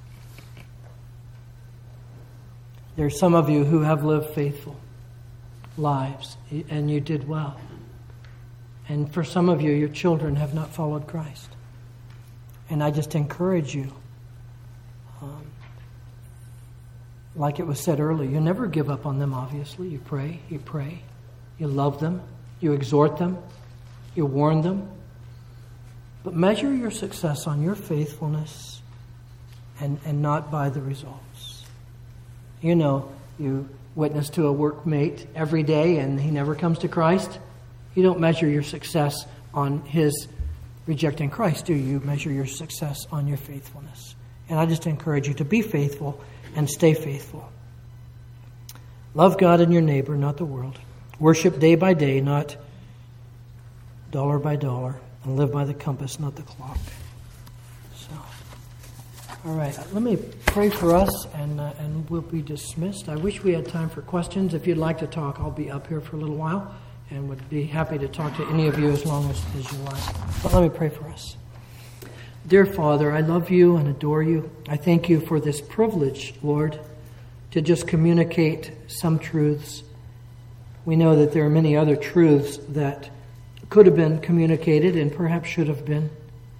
[SPEAKER 1] There are some of you who have lived faithful lives, and you did well. And for some of you, your children have not followed Christ. And I just encourage you, um, like it was said earlier, you never give up on them, obviously. You pray, you pray, you love them, you exhort them, you warn them. But measure your success on your faithfulness and, and not by the results. You know, you witness to a workmate every day and he never comes to Christ. You don't measure your success on his rejecting Christ, do you? You measure your success on your faithfulness. And I just encourage you to be faithful and stay faithful. Love God and your neighbor, not the world. Worship day by day, not dollar by dollar. And live by the compass, not the clock. So, all right, let me pray for us, and uh, and we'll be dismissed. I wish we had time for questions. If you'd like to talk, I'll be up here for a little while, and would be happy to talk to any of you as long as, as you like. But let me pray for us. Dear Father, I love you and adore you. I thank you for this privilege, Lord, to just communicate some truths. We know that there are many other truths that could have been communicated and perhaps should have been.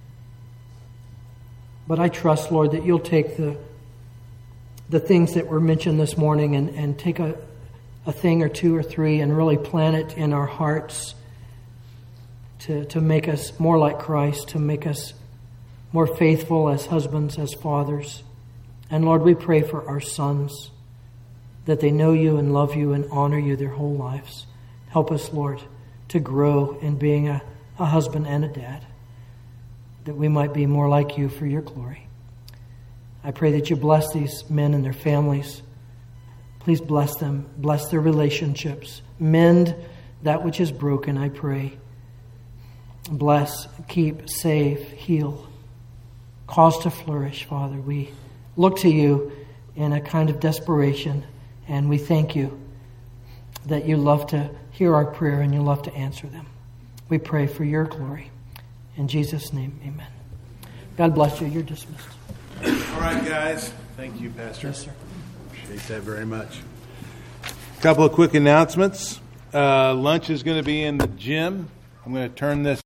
[SPEAKER 1] But I trust, Lord, that you'll take the the things that were mentioned this morning and, and take a, a thing or two or three and really plant it in our hearts to, to make us more like Christ, to make us more faithful as husbands, as fathers. And Lord, we pray for our sons, that they know you and love you and honor you their whole lives. Help us, Lord, to grow in being a, a husband and a dad, that we might be more like you for your glory. I pray that you bless these men and their families, Please bless them. Bless their relationships. Mend that which is broken, I pray. Bless, keep, save, heal. Cause to flourish, Father. We look to you in a kind of desperation, and we thank you that you love to hear our prayer and you love to answer them. We pray for your glory. In Jesus' name, amen. God bless you. You're dismissed.
[SPEAKER 2] All right, guys. Thank you, Pastor.
[SPEAKER 1] Yes, sir.
[SPEAKER 2] Appreciate that very much. A couple of quick announcements. Uh, lunch is going to be in the gym. I'm going to turn this